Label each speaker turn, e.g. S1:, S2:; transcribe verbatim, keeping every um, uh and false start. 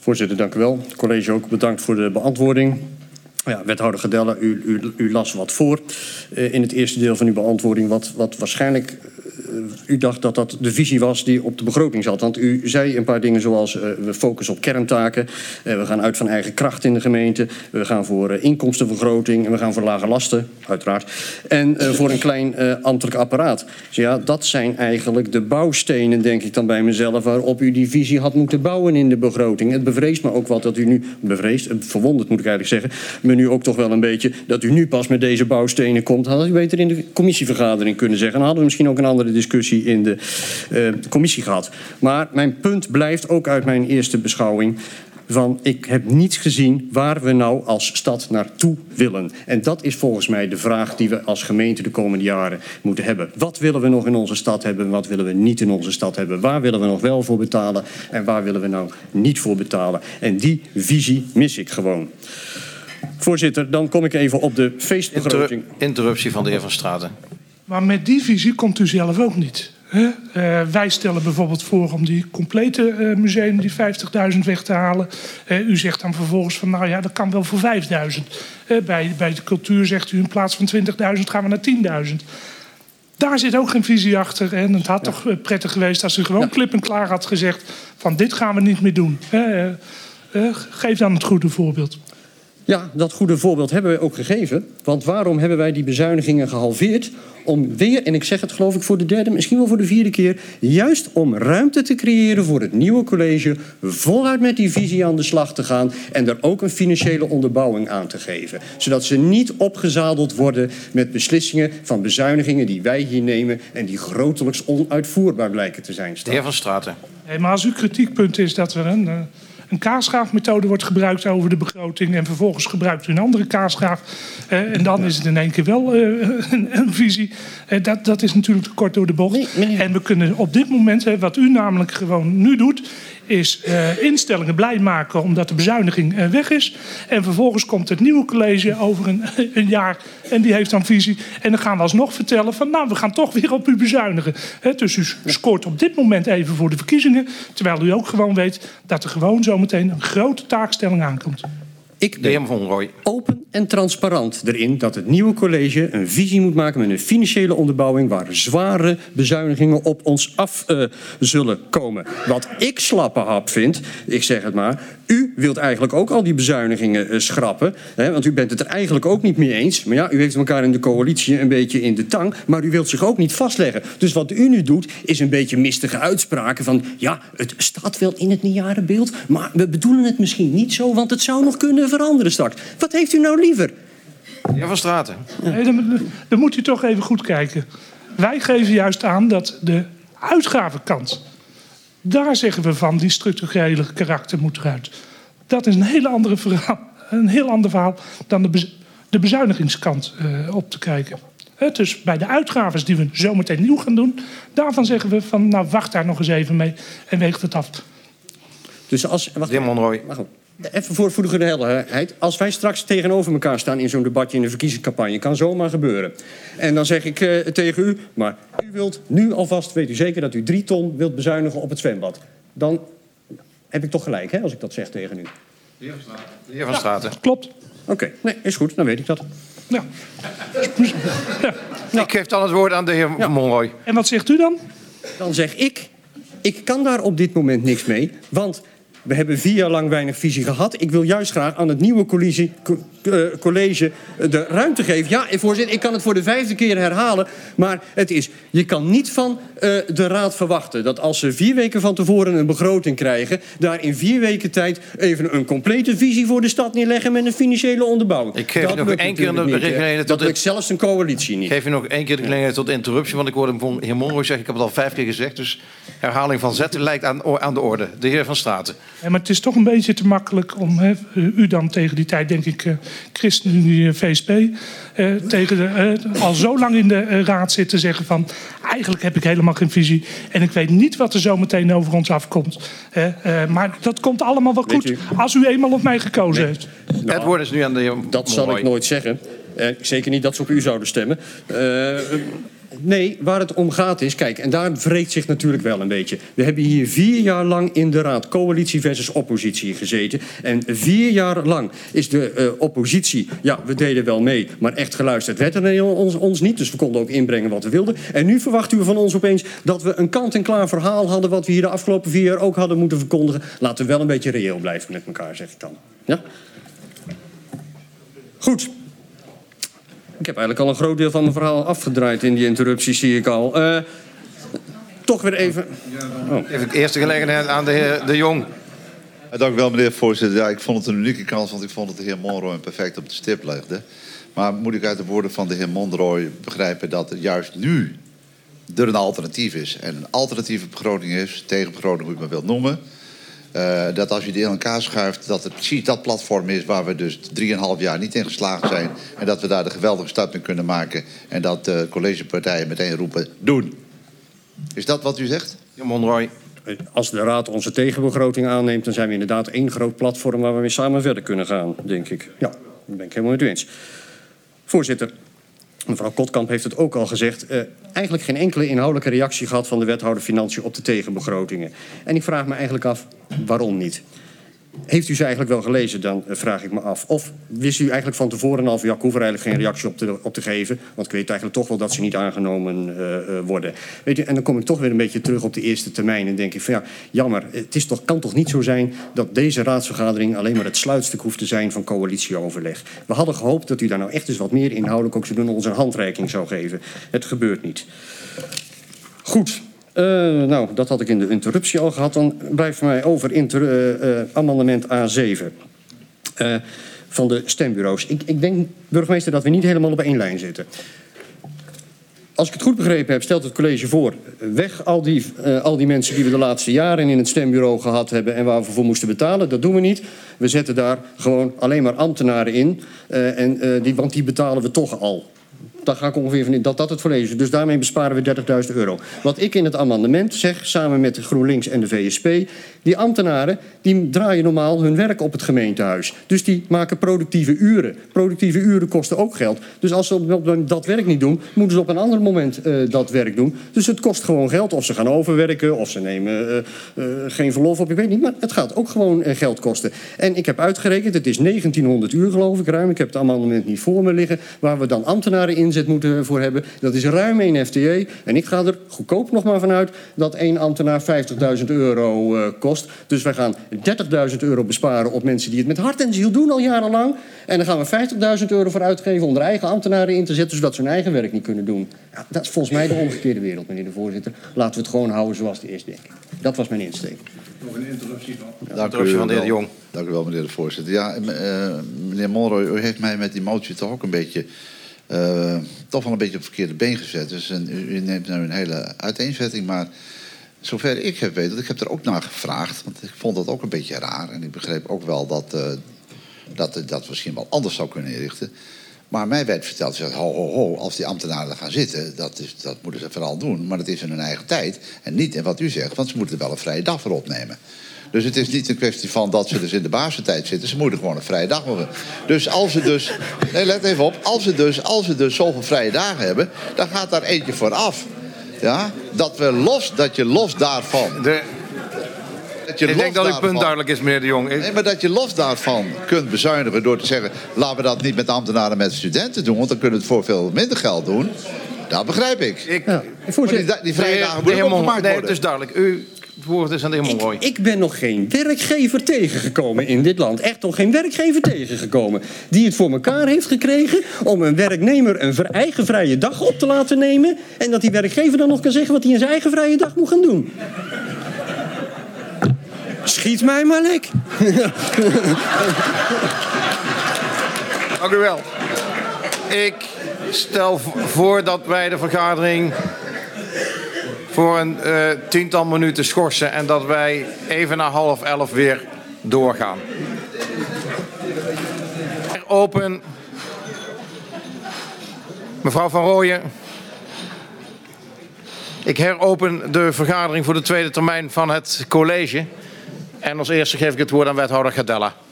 S1: Voorzitter, dank u wel. Het college ook bedankt voor de beantwoording. Ja, wethouder Gedelle, u, u, u las wat voor uh, in het eerste deel van uw beantwoording, wat, wat waarschijnlijk uh, u dacht dat dat de visie was die op de begroting zat. Want u zei een paar dingen zoals uh, we focussen op kerntaken, uh, we gaan uit van eigen kracht in de gemeente, we gaan voor uh, inkomstenvergroting en we gaan voor lage lasten, uiteraard, en uh, voor een klein uh, ambtelijk apparaat. Dus ja, dat zijn eigenlijk de bouwstenen, denk ik dan bij mezelf, waarop u die visie had moeten bouwen in de begroting. Het bevreest me ook wat dat u nu, bevreesd, verwonderd moet ik eigenlijk zeggen, me nu ook toch wel een beetje dat u nu pas met deze bouwstenen komt. Had u beter in de commissievergadering kunnen zeggen. Dan hadden we misschien ook een andere discussie in de uh, commissie gehad. Maar mijn punt blijft ook uit mijn eerste beschouwing van ik heb niet gezien waar we nou als stad naartoe willen. En dat is volgens mij de vraag die we als gemeente de komende jaren moeten hebben. Wat willen we nog in onze stad hebben en wat willen we niet in onze stad hebben? Waar willen we nog wel voor betalen en waar willen we nou niet voor betalen? En die visie mis ik gewoon. Voorzitter, dan kom ik even op de feestbegroting.
S2: Inter interruptie van de heer Van Straten.
S3: Maar met die visie komt u zelf ook niet. Hè? Uh, wij stellen bijvoorbeeld voor om die complete uh, museum, die vijftigduizend weg te halen. Uh, u zegt dan vervolgens van nou ja, dat kan wel voor vijfduizend. Uh, bij, bij de cultuur zegt u in plaats van twintigduizend gaan we naar tienduizend. Daar zit ook geen visie achter. En het had ja. toch prettig geweest als u gewoon ja. klip en klaar had gezegd van dit gaan we niet meer doen. Uh, uh, geef dan het goede voorbeeld.
S1: Ja, dat goede voorbeeld hebben we ook gegeven. Want waarom hebben wij die bezuinigingen gehalveerd? Om weer, en ik zeg het geloof ik voor de derde, misschien wel voor de vierde keer, juist om ruimte te creëren voor het nieuwe college, voluit met die visie aan de slag te gaan en er ook een financiële onderbouwing aan te geven. Zodat ze niet opgezadeld worden met beslissingen van bezuinigingen die wij hier nemen en die grotelijks onuitvoerbaar blijken te zijn.
S2: De heer Van Straten.
S3: Nee, maar als uw kritiekpunt is dat er een... Uh... een kaasschaafmethode wordt gebruikt over de begroting en vervolgens gebruikt u een andere kaasschaaf. Uh, en dan is het in één keer wel uh, een, een visie. Uh, dat, dat is natuurlijk te kort door de bocht. Nee, nee. En we kunnen op dit moment, uh, wat u namelijk gewoon nu doet, is uh, instellingen blij maken omdat de bezuiniging uh, weg is. En vervolgens komt het nieuwe college over een, een jaar en die heeft dan visie. En dan gaan we alsnog vertellen van nou, we gaan toch weer op u bezuinigen. He, dus u scoort op dit moment even voor de verkiezingen. Terwijl u ook gewoon weet dat er gewoon zometeen een grote taakstelling aankomt.
S1: Ik ben open en transparant erin dat het nieuwe college een visie moet maken met een financiële onderbouwing waar zware bezuinigingen op ons af uh, zullen komen. Wat ik slappe hap vind, ik zeg het maar, u wilt eigenlijk ook al die bezuinigingen uh, schrappen. Hè, want u bent het er eigenlijk ook niet mee eens. Maar ja, u heeft elkaar in de coalitie een beetje in de tang, maar u wilt zich ook niet vastleggen. Dus wat u nu doet, is een beetje mistige uitspraken van ja, het staat wel in het nieuwjarenbeeld, maar we bedoelen het misschien niet zo, want het zou nog kunnen veranderen straks. Wat heeft u nou liever?
S2: Ja, Van Straten.
S3: Ja. Nee, dan, dan moet u toch even goed kijken. Wij geven juist aan dat de uitgavenkant, daar zeggen we van die structurele karakter moet eruit. Dat is een hele andere verhaal, een heel ander verhaal dan de, bez, de bezuinigingskant uh, op te kijken. He, dus bij de uitgaven die we zometeen nieuw gaan doen, daarvan zeggen we van nou wacht daar nog eens even mee en weegt het af.
S1: Dus als... Wacht,
S2: de heer Monroy.
S1: Even voor, voor de goede helderheid. Als wij straks tegenover elkaar staan in zo'n debatje in een verkiezingscampagne, kan zomaar gebeuren. En dan zeg ik uh, tegen u, maar u wilt nu alvast, weet u zeker dat u drie ton wilt bezuinigen op het zwembad. Dan heb ik toch gelijk, hè, als ik dat zeg tegen u.
S2: De heer Van Straten. De heer Van Straten.
S3: Ja, klopt.
S1: Oké, okay. Nee, is goed, dan weet ik dat.
S3: Ja.
S2: Ja. Ik geef dan het woord aan de heer ja. Monroy.
S3: En wat zegt u dan?
S1: Dan zeg ik, ik kan daar op dit moment niks mee, want we hebben vier jaar lang weinig visie gehad. Ik wil juist graag aan het nieuwe college, college de ruimte geven. Ja, voorzitter, ik kan het voor de vijfde keer herhalen. Maar het is, je kan niet van uh, de raad verwachten dat als ze vier weken van tevoren een begroting krijgen, daar in vier weken tijd even een complete visie voor de stad neerleggen met een financiële onderbouwing.
S2: Ik geef nog één keer de gelegenheid.
S1: Dat lukt zelfs een coalitie niet.
S2: Ik geef u nog één keer de gelegenheid tot interruptie, want ik hoorde de heer Monroy zeggen, ik heb het al vijf keer gezegd, dus herhaling van zetten lijkt aan, aan de orde. De heer Van Straten.
S3: Ja, maar het is toch een beetje te makkelijk om he, u dan tegen die tijd, denk ik, uh, ChristenUnie V S P, uh, tegen de, uh, al zo lang in de uh, raad zit te zeggen van eigenlijk heb ik helemaal geen visie en ik weet niet wat er zo meteen over ons afkomt. Uh, uh, maar dat komt allemaal wel goed als u eenmaal op mij gekozen nee. heeft.
S2: Nou, het woord is nu aan de heer
S1: Dat zal ik nooit zeggen. Uh, zeker niet dat ze op u zouden stemmen. Uh, Nee, waar het om gaat is, kijk, en daar wreekt zich natuurlijk wel een beetje. We hebben hier vier jaar lang in de raad coalitie versus oppositie gezeten. En vier jaar lang is de uh, oppositie, ja, we deden wel mee, maar echt geluisterd werd er ons, ons niet. Dus we konden ook inbrengen wat we wilden. En nu verwacht u van ons opeens dat we een kant-en-klaar verhaal hadden wat we hier de afgelopen vier jaar ook hadden moeten verkondigen. Laten we wel een beetje reëel blijven met elkaar, zeg ik dan. Ja? Goed. Ik heb eigenlijk al een groot deel van mijn verhaal afgedraaid in die interruptie, zie ik al. Uh, toch weer even...
S2: Oh. Even de eerste gelegenheid aan de heer De Jong.
S4: Ja, dank u wel, meneer de voorzitter. Ja, ik vond het een unieke kans, want ik vond dat de heer Monroy perfect op de stip legde. Maar moet ik uit de woorden van de heer Monroy begrijpen dat er juist nu er een alternatief is. En een alternatieve begroting is, tegenbegroting hoe je het maar wilt noemen... Uh, dat als je die in elkaar schuift, dat het precies dat platform is waar we dus drieënhalf jaar niet in geslaagd zijn. En dat we daar de geweldige start in kunnen maken. En dat de uh, collegepartijen meteen roepen, doen. Is dat wat u zegt?
S2: Meneer Monroy.
S1: Als de raad onze tegenbegroting aanneemt, dan zijn we inderdaad één groot platform waar we mee samen verder kunnen gaan, denk ik. Ja, daar ben ik helemaal met u eens. Voorzitter. Mevrouw Kotkamp heeft het ook al gezegd. Uh, eigenlijk geen enkele inhoudelijke reactie gehad van de wethouder Financiën op de tegenbegrotingen. En ik vraag me eigenlijk af, waarom niet? Heeft u ze eigenlijk wel gelezen, dan uh, vraag ik me af. Of wist u eigenlijk van tevoren al van, ja, ik hoef er eigenlijk geen reactie op te, op te geven. Want ik weet eigenlijk toch wel dat ze niet aangenomen uh, uh, worden. Weet u, en dan kom ik toch weer een beetje terug op de eerste termijn. En denk ik van, ja, jammer. Het is toch, kan toch niet zo zijn dat deze raadsvergadering alleen maar het sluitstuk hoeft te zijn van coalitieoverleg. We hadden gehoopt dat u daar nou echt eens wat meer inhoudelijk ook zou doen, ons een handreiking zou geven. Het gebeurt niet. Goed. Uh, nou, dat had ik in de interruptie al gehad. Dan blijft mij over inter, uh, uh, amendement A zeven uh, van de stembureaus. Ik, ik denk, burgemeester, dat we niet helemaal op één lijn zitten. Als ik het goed begrepen heb, stelt het college voor, weg al die, uh, al die mensen die we de laatste jaren in het stembureau gehad hebben en waar we voor moesten betalen. Dat doen we niet. We zetten daar gewoon alleen maar ambtenaren in, uh, en, uh, die, want die betalen we toch al. Daar ga ik ongeveer van in dat dat het college is. Dus daarmee besparen we dertigduizend euro. Wat ik in het amendement zeg, samen met de GroenLinks en de V S P... die ambtenaren die draaien normaal hun werk op het gemeentehuis. Dus die maken productieve uren. Productieve uren kosten ook geld. Dus als ze dat werk niet doen, moeten ze op een ander moment uh, dat werk doen. Dus het kost gewoon geld. Of ze gaan overwerken, of ze nemen uh, uh, geen verlof op. Ik weet niet, maar het gaat ook gewoon uh, geld kosten. En ik heb uitgerekend, het is negentienhonderd uur geloof ik ruim. Ik heb het amendement niet voor me liggen. Waar we dan ambtenaren inzet moeten voor hebben. Dat is ruim één F T E. En ik ga er goedkoop nog maar vanuit dat één ambtenaar vijftigduizend euro uh, kost. Dus wij gaan dertigduizend euro besparen op mensen die het met hart en ziel doen al jarenlang. En dan gaan we vijftigduizend euro voor uitgeven om er eigen ambtenaren in te zetten, zodat ze hun eigen werk niet kunnen doen. Ja, dat is volgens mij de omgekeerde wereld, meneer de voorzitter. Laten we het gewoon houden zoals het is, denk ik. Dat was mijn insteek.
S2: Nog een interruptie van, ja,
S4: Dank
S2: interruptie
S4: u
S2: van de heer De Jong.
S4: Dank u wel, meneer de voorzitter. Ja, uh, meneer Monroy, u heeft mij met die motie toch ook een beetje... Uh, toch wel een beetje op het verkeerde been gezet. Dus een, u, u neemt nou een hele uiteenzetting, maar zover ik heb weten, ik heb er ook naar gevraagd, want ik vond dat ook een beetje raar. En ik begreep ook wel dat uh, dat, dat misschien wel anders zou kunnen inrichten. Maar mij werd verteld, ho, ho, ho, als die ambtenaren er gaan zitten, dat, is, dat moeten ze vooral doen. Maar dat is in hun eigen tijd en niet in wat u zegt, want ze moeten wel een vrije dag voor opnemen. Dus het is niet een kwestie van dat ze dus in de basentijd zitten. Ze moeten gewoon een vrije dag hebben. Dus als ze dus... Nee, let even op. Als ze dus, als ze dus zoveel vrije dagen hebben, dan gaat daar eentje voor af. Ja? Dat, we los, dat je los daarvan...
S2: De...
S4: Dat je
S2: ik
S4: los
S2: denk dat uw
S4: daarvan,
S2: punt duidelijk is, meneer De Jong.
S4: Nee, maar dat je los daarvan kunt bezuinigen door te zeggen, laten we dat niet met ambtenaren, met studenten doen, want dan kunnen we het voor veel minder geld doen. Dat begrijp ik.
S2: ik
S1: ja.
S4: Maar die, die vrije dagen moeten ook gemaakt worden.
S2: Nee, het is duidelijk. U... Het woord is aan de heer Monroy.
S1: Ik, ik ben nog geen werkgever tegengekomen in dit land. Echt nog geen werkgever tegengekomen. Die het voor elkaar heeft gekregen om een werknemer een eigen vrije dag op te laten nemen. En dat die werkgever dan nog kan zeggen wat hij in zijn eigen vrije dag moet gaan doen. Schiet mij maar lek.
S2: Dank u wel. Ik stel voor dat wij de vergadering voor een uh, tiental minuten schorsen en dat wij even na half elf weer doorgaan. Open. Mevrouw Van Rooyen. Ik heropen de vergadering voor de tweede termijn van het college. En als eerste geef ik het woord aan wethouder Gadella.